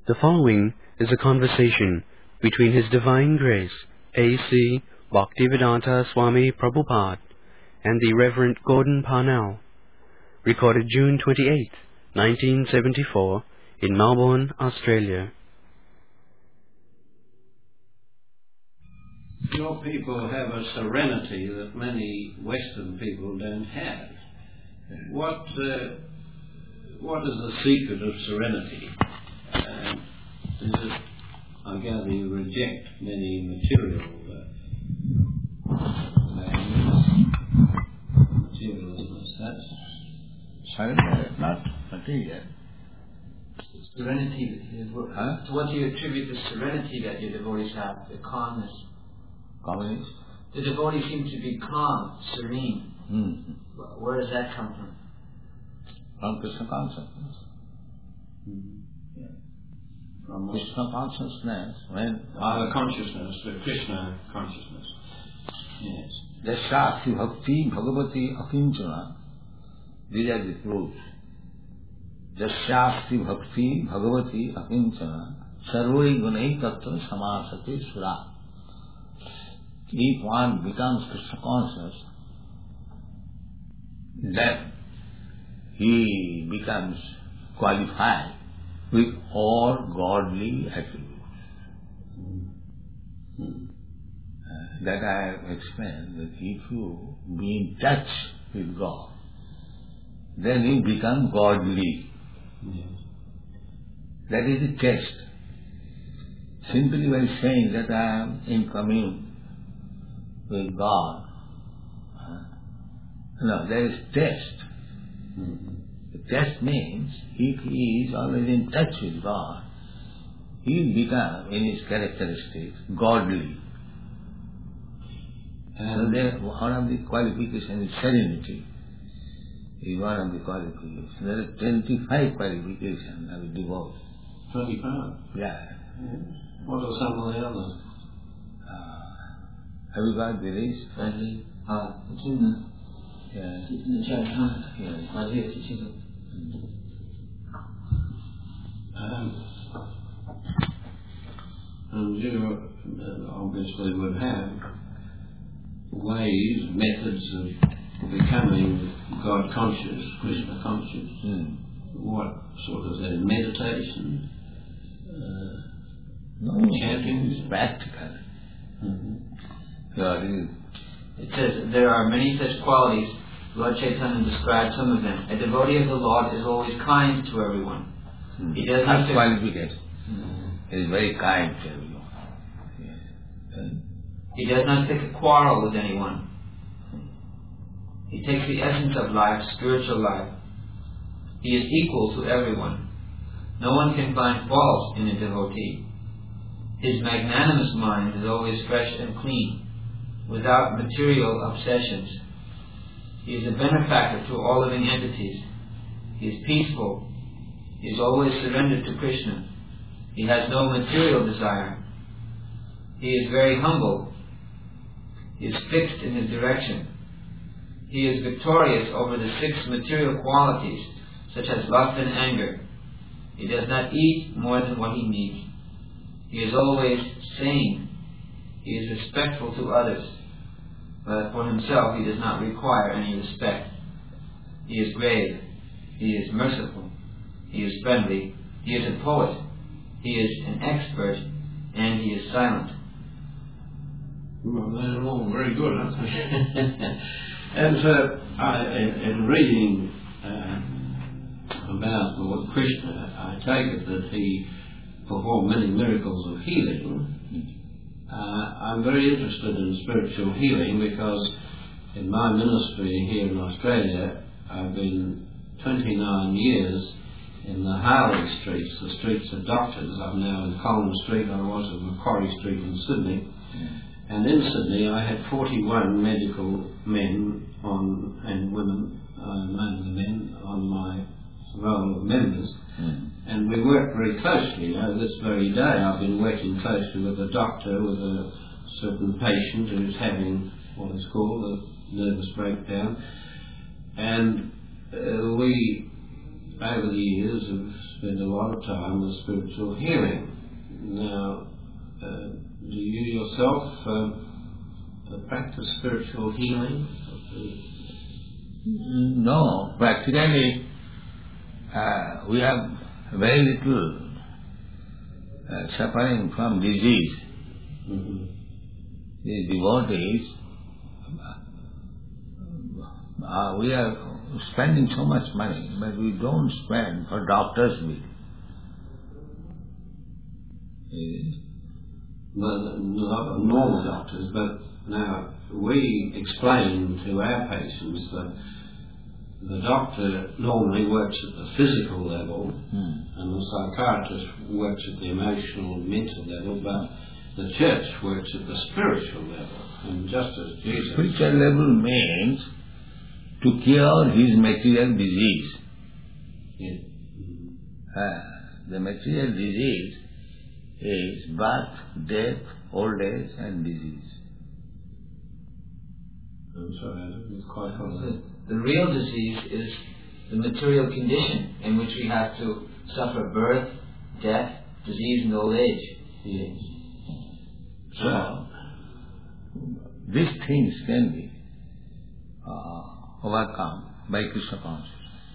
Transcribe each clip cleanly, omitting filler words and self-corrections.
The following is a conversation between His Divine Grace A.C. Bhaktivedanta Swami Prabhupada and the Reverend Gordon Parnell, recorded June 28, 1974, in Melbourne, Australia. Your people have a serenity that many Western people don't have. What is the secret of serenity? Is it, I gather, you reject many material values, materialism as such. Serenity, not material. Serenity, to what do you attribute the serenity that your devotees have, the calmness? Communist? The devotees seem to be calm, serene. Mm-hmm. Where does that come from? From Krishna consciousness. Mm-hmm. Yeah. From Krishna consciousness, when the consciousness, the Krishna consciousness. Yes. Jasyasya bhakti bhagavati akinchana. These are the proofs. Jasyasya bhakti bhagavati akinchana sarvai gunai tattva samasate sura. If one becomes Krishna conscious, then he becomes qualified with all godly attributes. That I have explained, that if you be in touch with God, then you become godly. Yes. That is the test. Simply by saying that I am in commune with God, no, there is test. Mm-hmm. The test means if he is always in touch with God, he will become, in his characteristics, godly. So there, one of the qualifications is serenity. Is one of the qualifications. There are 25 qualifications of the devote. 25? Yeah. What are some of the others? Have you got the list? It's in the And you obviously would have ways, methods of becoming God conscious, Krishna conscious. What sort of that? Meditation? Chanting? It's practical. It says there are many such qualities. Lord Chaitanya described some of them. A devotee of the Lord is always kind to everyone. He does not qualification. He is very kind to everyone. Yes. He does not pick a quarrel with anyone. He takes the essence of life, spiritual life. He is equal to everyone. No one can find fault in a devotee. His magnanimous mind is always fresh and clean, without material obsessions. He is a benefactor to all living entities. He is peaceful. He is always surrendered to Krishna. He has no material desire. He is very humble. He is fixed in his direction. He is victorious over the 6 material qualities, such as lust and anger. He does not eat more than what he needs. He is always sane. He is respectful to others, but for himself he does not require any respect. He is grave. He is merciful. He is friendly. He is a poet. He is an expert, and he is silent. Well, they're all very good, aren't they? And so, in reading about Lord Krishna, I take it that he performed many miracles of healing. I'm very interested in spiritual healing because in my ministry here in Australia, I've been 29 years in the Harley streets, the streets of doctors. I'm now in Collins Street, I was at Macquarie Street in Sydney. And in Sydney I had 41 medical men and women, mainly men, on my roll of members. And we work very closely. This very day I've been working closely with a doctor with a certain patient who's having what is called a nervous breakdown. And we over the years have spent a lot of time with spiritual healing. Now, do you yourself practice spiritual healing? No, practically we have very little suffering from disease. Mm-hmm. The devotees, we are spending so much money, but we don't spend for doctor's bill. Well, not normal doctors, but now we explain to our patients that the doctor normally works at the physical level and the psychiatrist works at the emotional and mental level, but the church works at the spiritual level. And just as Jesus... Spiritual level means to cure his material disease. Yeah. The material disease is birth, death, old age and disease. I'm sorry, I didn't quite follow. The real disease is the material condition in which we have to suffer birth, death, disease and old age. Yes. So, these things can be overcome by Krishna consciousness.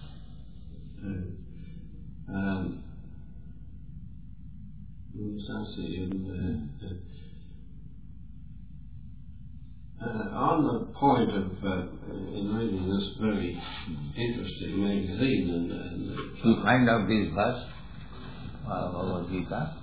On the point of, in reading this very interesting magazine and You find out this verse, Bhagavad Gita.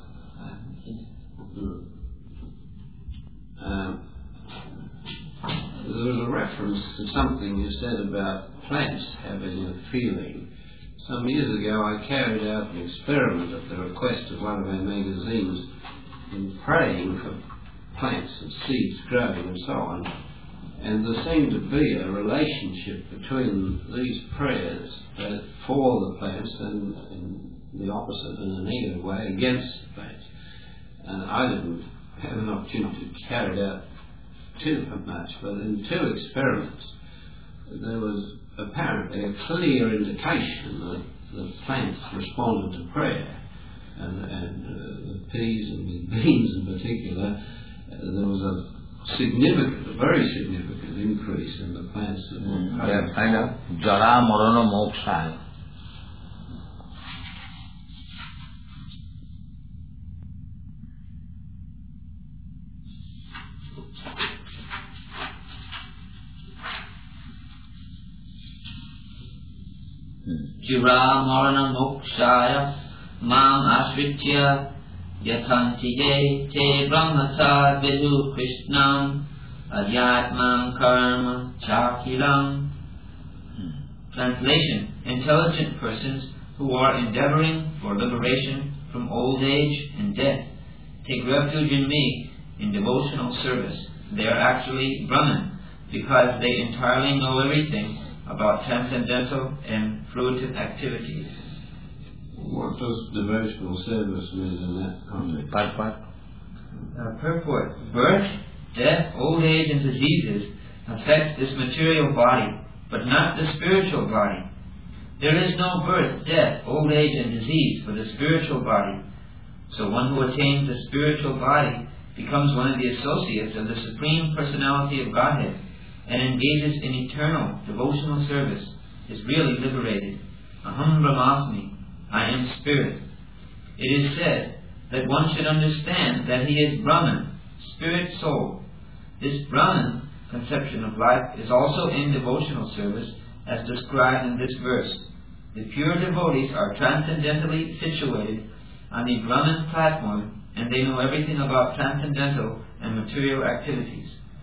There was a reference to something you said about plants having a feeling. Some years ago I carried out an experiment at the request of one of our magazines in praying for plants and seeds growing and so on. And there seemed to be a relationship between these prayers for the plants and the opposite in a negative way against the plants. And I didn't have an opportunity to carry it out too much, but in two experiments there was apparently a clear indication that the plants responded to prayer, and the peas and the beans in particular, there was a very significant increase in the plants that were praying. They are kind of jara marana moksha. Jira marana mokshaya mam ashritya yatanti te brahmata vidu krishnam adyatmam karma chakilam. Translation: intelligent persons who are endeavoring for liberation from old age and death take refuge in me in devotional service. They are actually Brahman because they entirely know everything about transcendental and fruitive activities. What does devotional service mean in that context? Purport: birth, death, old age and diseases affect this material body, but not the spiritual body. There is no birth, death, old age and disease for the spiritual body. So one who attains the spiritual body becomes one of the associates of the Supreme Personality of Godhead and engages in eternal devotional service, is really liberated. Aham Brahmasmi, I am spirit. It is said that one should understand that he is Brahman, spirit soul. This Brahman conception of life is also in devotional service as described in this verse. The pure devotees are transcendentally situated on the Brahman platform and they know everything about transcendental and material activities.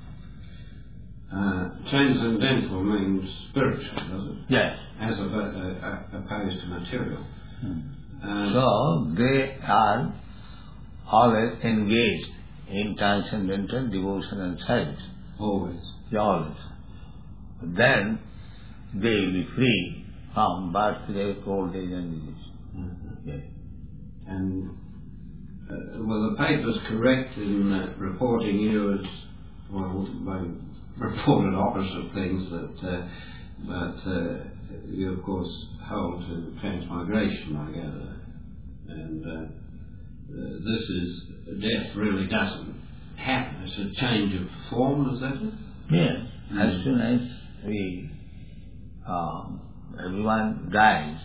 Transcendental means spiritual, does it? Yes. As opposed to material. So they are always engaged in transcendental devotion and service. Always. Always. Then they will be free from birth, death, old age and disease. Yes. And well, the paper's correct in reporting you as, well, they reported opposite things, but you of course hold to transmigration, I gather, and this is death really doesn't happen. It's a change of form, is that it? Yes. As soon as everyone dies,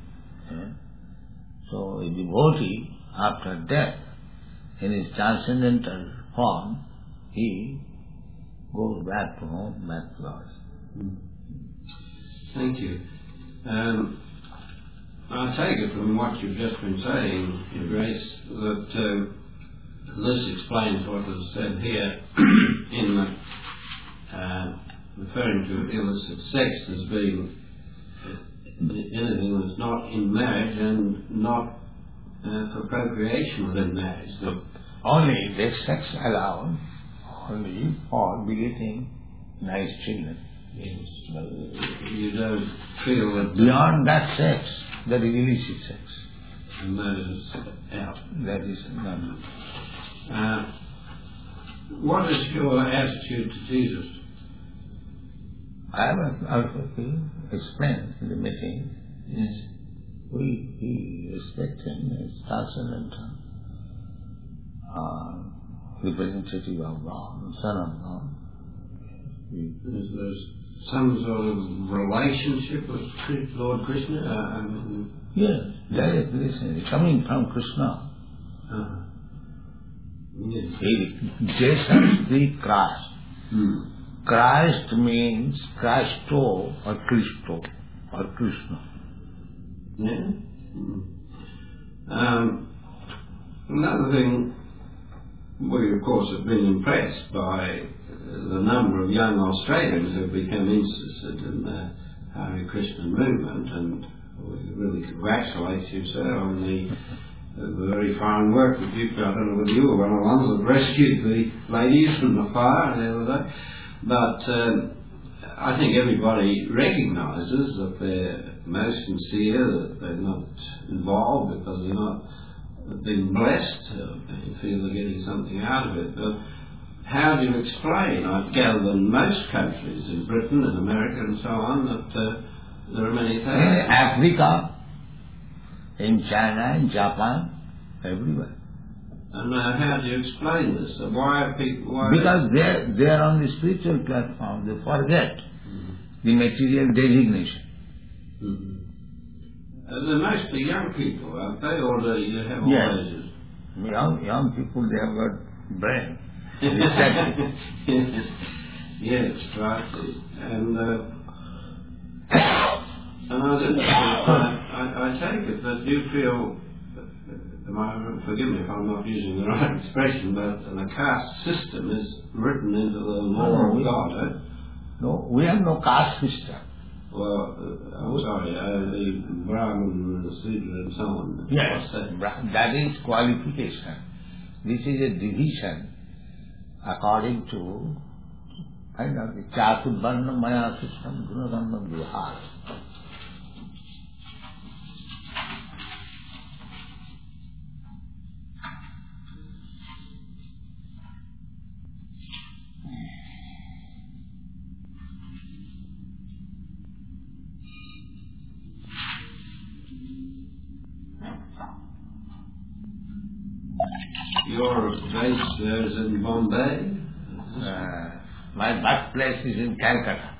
so a devotee after death, in his transcendental form, he goes back to home, back to us. Thank you. I take it from what you've just been saying, Your Grace, that this explains what was said here in referring to illicit sex as being anything that's not in marriage and not for procreation within marriage. Only the sex allowed, only for begetting nice children. Yes. You don't feel that beyond that sex, that is illicit sex. And that is out. That is not. What is your attitude to Jesus? I have already explained in the meeting. Yes. We respect him as transcendental representative of God, Son of God. Is there some sort of relationship with Lord Krishna? Yes, direct relationship coming from Krishna. Yes. Jesus the Christ. Christ means Christo or Christo or Krishna. Yeah. Another thing, we of course have been impressed by the number of young Australians who have become interested in the Hare Krishna movement, and we really congratulate you, sir, on the very fine work that you've done. I don't know whether you were one of the ones that rescued the ladies from the fire the other day, but I think everybody recognises that they're most sincere, that they're not involved because they're not being blessed, they feel they're getting something out of it. But how do you explain, I gather that in most countries, in Britain and America and so on, that there are many things? In Africa, in China, in Japan, everywhere. And how do you explain this? Why are people... Because they are on the spiritual platform, they forget the material designation. They're mostly young people, aren't they? Or do you have all ages? Young people, they have got brain. Yes, right. And I take it that you feel, forgive me if I'm not using the right expression, but the caste system is written into the law of God, No, we have no caste system. Well, I'm sorry, the Brahmin, the Sudra and so on. Yes, that is qualification. This is a division according to kind of the Chaturvarna Maya system, Gunadhamma Vihar. Your base there is in Bombay? My birthplace is in Calcutta.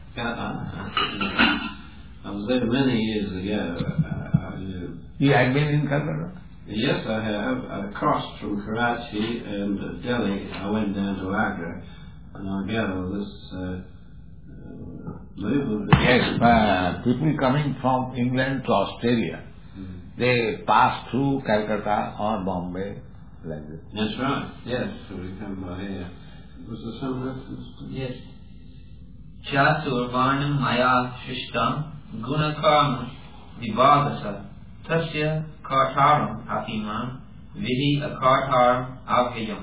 I was there many years ago. You had been in Calcutta? Yes, I have. I crossed from Karachi and Delhi. I went down to Agra, and I gather this movement... Yes, people coming from England to Australia, they pass through Calcutta or Bombay, like this. That's right, yes, so we come by here. Was there some reference to that? Yes. Chaturvarnam maya shishtam gunakarma vibhagasa tasya kartaram apimam vidhi akartaram abhyayam.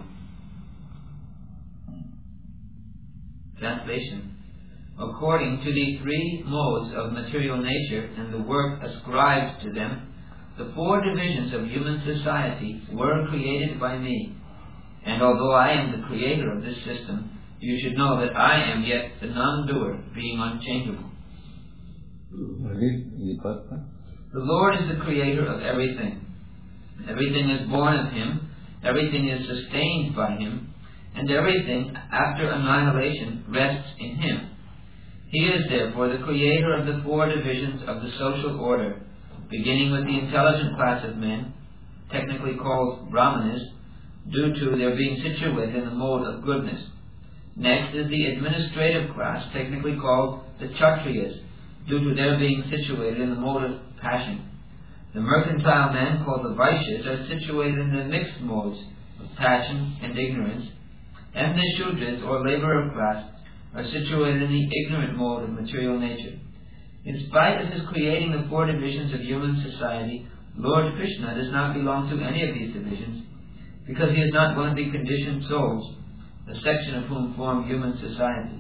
Translation. According to the three modes of material nature and the work ascribed to them, the four divisions of human society were created by me. And although I am the creator of this system, you should know that I am yet the non-doer, being unchangeable. Read the first one. The Lord is the creator of everything. Everything is born of Him, everything is sustained by Him, and everything, after annihilation, rests in Him. He is therefore the creator of the four divisions of the social order, beginning with the intelligent class of men, technically called Brahmanas, due to their being situated in the mode of goodness. Next is the administrative class, technically called the Kshatriyas, due to their being situated in the mode of passion. The mercantile men, called the Vaishyas, are situated in the mixed modes of passion and ignorance, and the Shudras, or laborer class, are situated in the ignorant mode of material nature. In spite of His creating the four divisions of human society, Lord Krishna does not belong to any of these divisions, because He is not one of the conditioned souls, a section of whom form human society.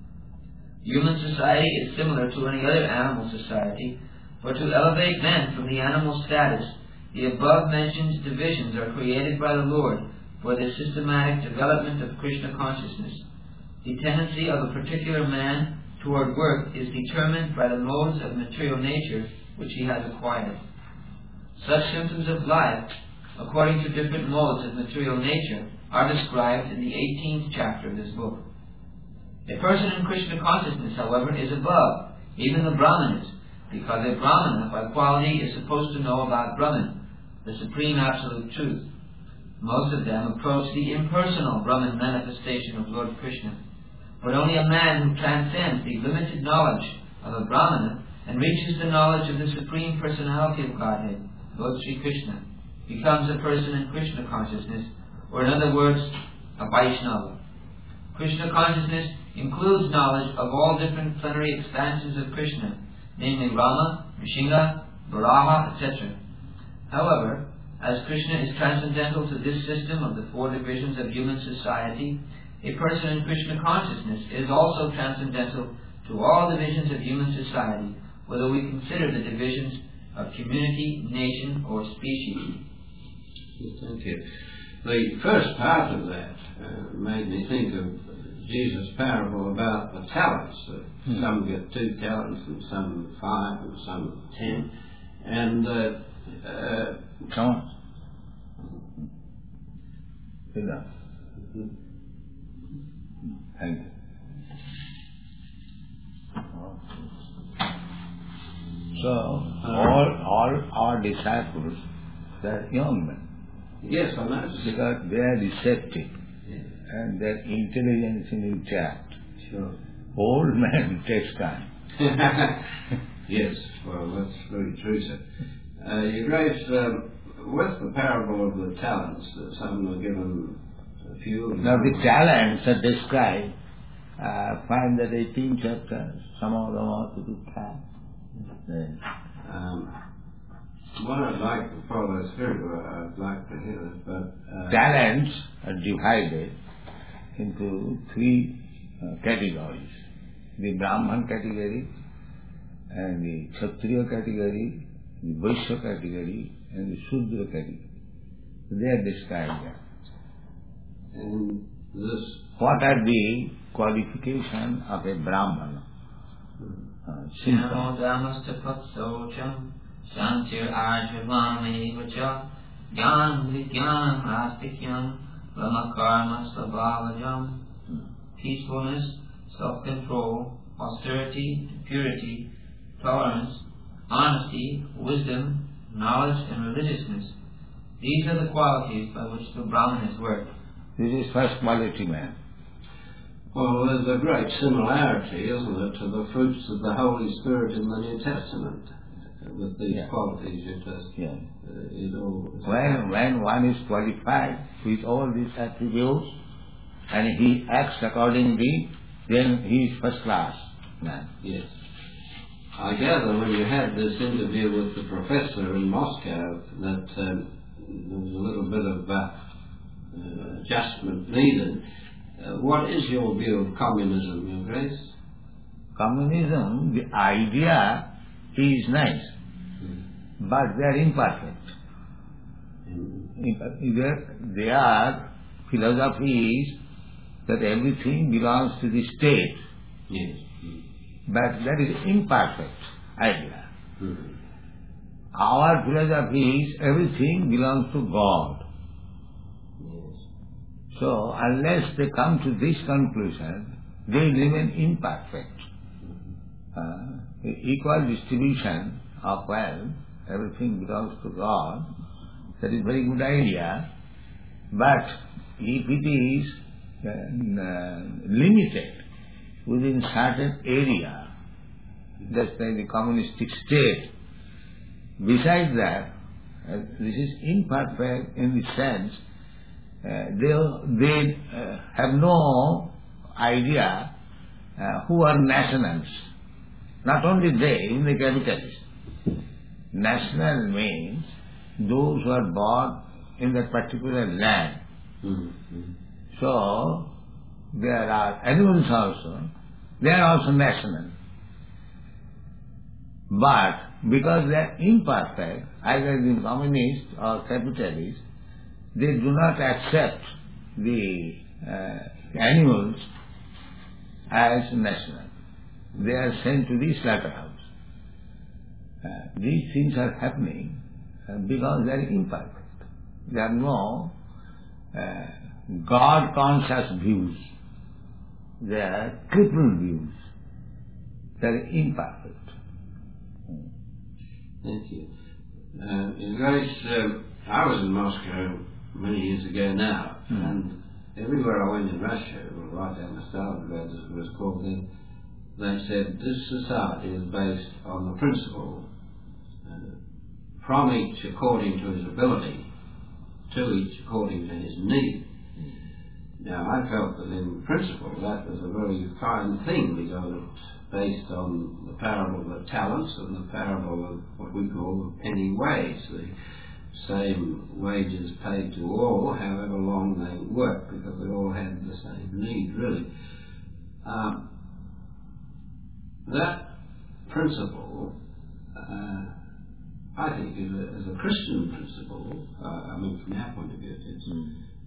Human society is similar to any other animal society, for to elevate men from the animal status, the above-mentioned divisions are created by the Lord for the systematic development of Krishna consciousness. The tendency of a particular man toward work is determined by the modes of material nature which he has acquired. Such symptoms of life, according to different modes of material nature, are described in the 18th chapter of this book. A person in Krishna consciousness, however, is above even the Brahmanas, because a Brahmana by quality is supposed to know about Brahman, the supreme absolute truth. Most of them approach the impersonal Brahman manifestation of Lord Krishna, but only a man who transcends the limited knowledge of a Brahmana and reaches the knowledge of the Supreme Personality of Godhead, Lord Sri Krishna, becomes a person in Krishna consciousness, or in other words, a Vaishnava. Krishna consciousness includes knowledge of all different plenary expansions of Krishna, namely Rama, Nrsimha, Varaha, etc. However, as Krishna is transcendental to this system of the four divisions of human society, a person in Krishna consciousness is also transcendental to all divisions of human society, whether we consider the divisions of community, nation, or species. Thank you. The first part of that made me think of Jesus' parable about the talents. Some get 2 talents, and some 5, and some 10. And come on. Sit down. Thank you. So, all our disciples, they are young men. yes, I know. Because they are receptive and their intelligence is intact. Sure. Old men takes time. Yes, well, that's very true, sir. Your Grace, with the parable of the talents, some were given a few. Now the talents are described, find that 18th chapter, some of them are to be talents. What I'd like to follow through, I'd like to hear it, but... talents are divided into 3 categories. The Brahman category, and the Kshatriya category, the Vaishya category, and the Shudra category. They are described there. And this... What are the qualifications of a Brahmana? Namo Dhammaste Patsocham Santir Arjavame Vacha Gyan Vigyan Astikyam Lamakarma Svabhavajam. Peacefulness, self-control, austerity, purity, tolerance, honesty, wisdom, knowledge, and religiousness. These are the qualities by which the Brahmanas work. This is first quality man. Well, there's a great similarity, isn't it, to the fruits of the Holy Spirit in the New Testament, with these qualities you just... When one is qualified with all these attributes, and he acts accordingly, then he is first class man. Yes. I gather when you had this interview with the professor in Moscow that there was a little bit of adjustment needed. What is your view of communism, Your Grace? Communism, the idea is nice, but they are imperfect. They are philosophies that everything belongs to the state. Yes. But that is imperfect. idea. Our philosophy is everything belongs to God. So unless they come to this conclusion, they remain imperfect. The equal distribution of wealth, everything belongs to God, that is very good idea, but if it is limited within certain area, just like the communistic state, besides that, this is imperfect in the sense they have no idea who are nationals. Not only they, even the capitalists. National means those who are born in that particular land. So, there are animals also, they are also national. But because they are imperfect, either the communists or capitalists, they do not accept the animals as national. They are sent to the slaughterhouse. These things are happening because they are imperfect. There are no God-conscious views. They are crippled views. They are imperfect. Thank you. In Grace, I was in Moscow many years ago now, and everywhere I went in Russia, right down the Stalingrad as it was called then, they said this society is based on the principle from each according to his ability, to each according to his need. Now I felt that in principle that was a very fine thing because it's based on the parable of the talents and the parable of what we call the penny wage, the same wages paid to all, however long they work, because they all had the same need, really. That principle, I think, is a Christian principle. I mean, from our point of view, it is.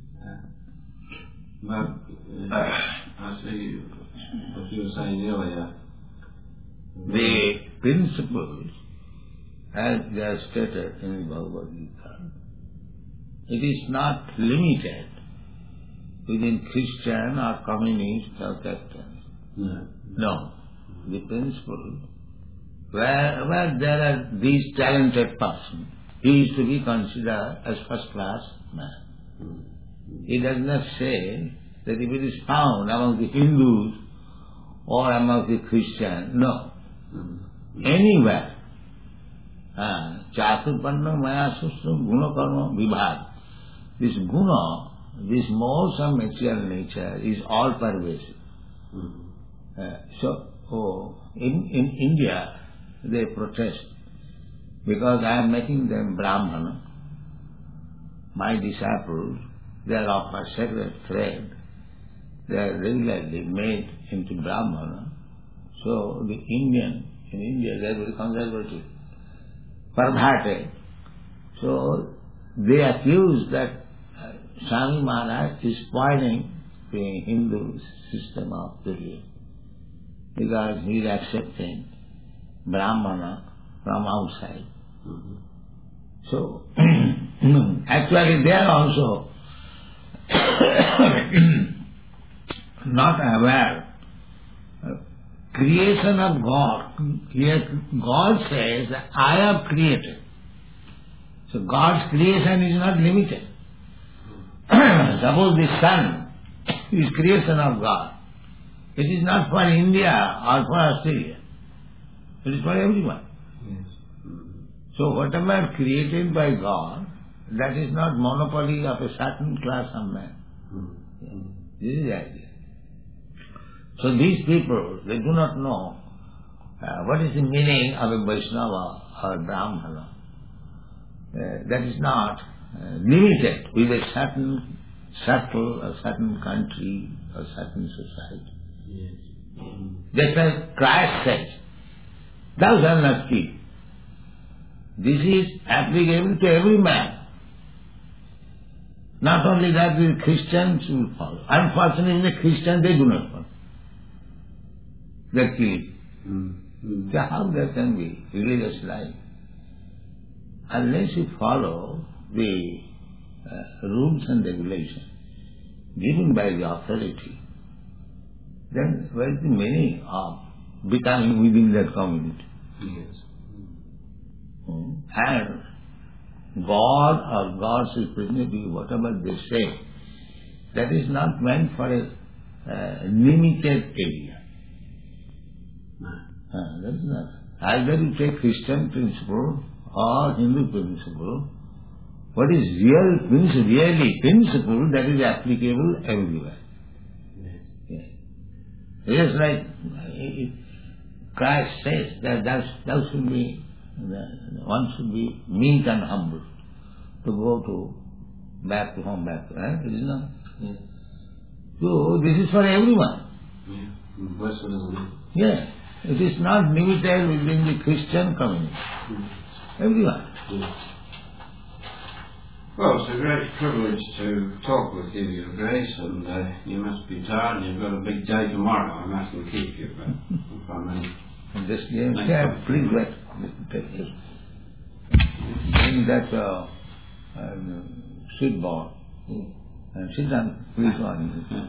But I see what you were saying earlier. The principles, as they are stated in Bhagavad Gita, it is not limited within Christian or communist or Catholic. No. The principle, where there are these talented persons, he is to be considered as first-class man. He does not say that if it is found among the Hindus or among the Christians, no. Anywhere. Chaturpanna maya sustam guna karma vibhag. This guna, this modes of material nature is all pervasive. In India, they protest because I am making them Brahmana. My disciples, they are of a sacred thread. They are regularly made into Brahmana. So the in India, they are very conservative, perverted. So they accuse that Swami Maharaj is spoiling the Hindu system of belief because he is accepting Brahmana from outside. So actually they are also not aware. Creation of God. Here God says that I have created. So God's creation is not limited. Suppose the sun is creation of God. It is not for India or for Australia. It is for everyone. So whatever created by God, that is not monopoly of a certain class of men. This is the idea. So these people, they do not know what is the meaning of a Vaishnava or a Brahmana. That is not limited with a certain circle, a certain country, or certain society. Just as Christ says, thou shalt not steal. This is applicable to every man. Not only that, the Christians will follow. Unfortunately, the Christians, they do not follow. They kill. So how there can be religious life? Unless you follow the rules and regulations given by the authority, then what is the meaning of becoming within that community? Yes. And God or God's representative, whatever they say, that is not meant for a limited area. That is not. Either you take Christian principle or Hindu principle, what is really principle, that is applicable everywhere. Yes. Just like Christ says that one should be meek and humble to go back to home. It is not. Yes. So this is for everyone. Yes. It is not limited within the Christian community. Everyone. Yes. Well, it's a great privilege to talk with you, Your Grace, and you must be tired and you've got a big day tomorrow. I mustn't keep you, but if I may. Just please wait. Bring that switchboard. And sit down, please on.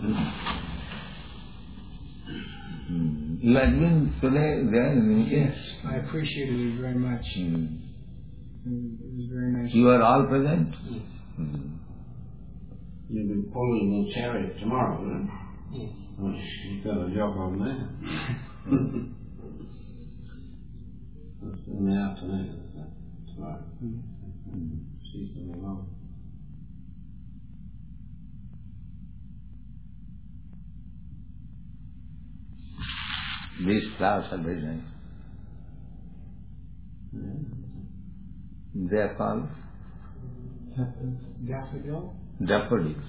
You had been today there in the meeting? Yes, I appreciated it very much. It was very nice. You are all present? Yes. You'll be pulling the chariot tomorrow, then? Yes. Well, you've got a job on there. In the afternoon, tomorrow. She's coming along. These flowers are very nice. They are called Daffodil? daffodils.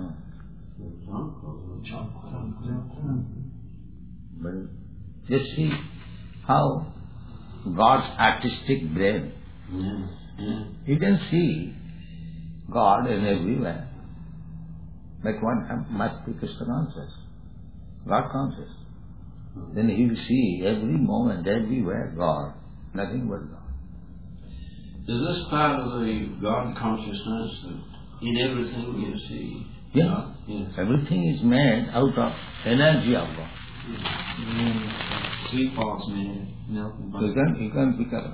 But just see how God's artistic brain. You can see God in everywhere. But one must be Krishna conscious, God conscious. Then he will see every moment, everywhere God, nothing but God. Is this part of the God consciousness that in everything you see? Yeah. Yes. Everything is made out of energy of God. Sweet balls made of milk and butter. You can pick up.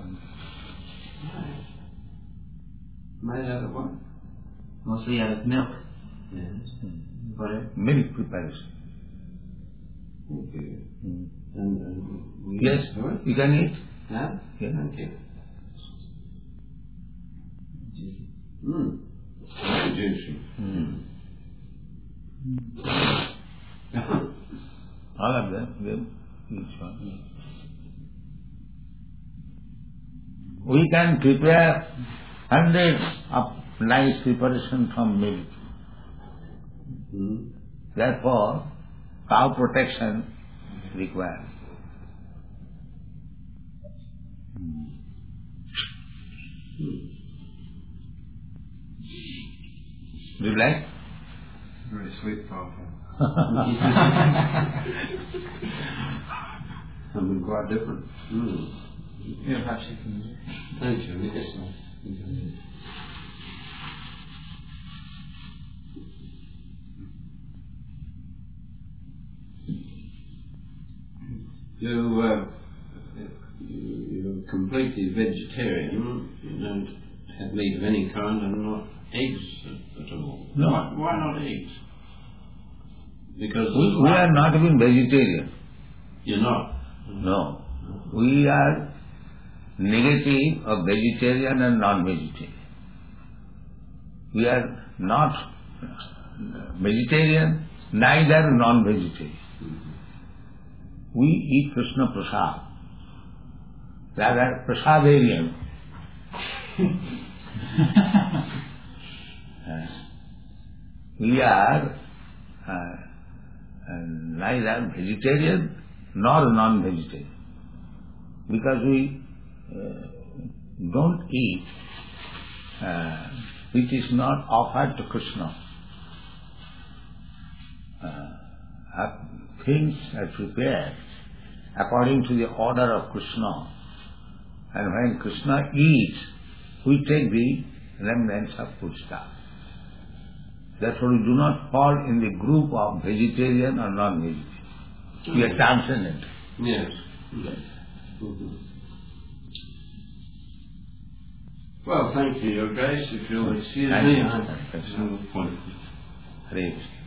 Made out of what? Mostly out of milk. Yes. Butter. Milk preparation. Thank you. And we Yes, do it? you can eat. Yeah? Yeah. Thank you. Very juicy. All of them, each one. We can prepare hundreds of nice preparation from milk. Therefore, cow protection required. Do you like? Very sweet, Papa. Something quite different. Yeah, perhaps you can. Thank you. Yes. You're completely vegetarian. You don't have meat of any kind and not eggs at all. No. Why not eggs? Because We are not even vegetarian. You're not. No. We are negative of vegetarian and non-vegetarian. We are not vegetarian, neither non-vegetarian. We eat Krishna Prasad, rather Prasadarian. We are neither vegetarian nor non-vegetarian, because we don't eat which is not offered to Krishna. Things are prepared according to the order of Krishna. And when Krishna eats, we take the remnants of food stuff. Therefore we do not fall in the group of vegetarian or non-vegetarian. We are transcendent. Yes. Yes. Mm-hmm. Well, thank you, Your Grace. If you'll excuse me, I have a point. Hare Krishna.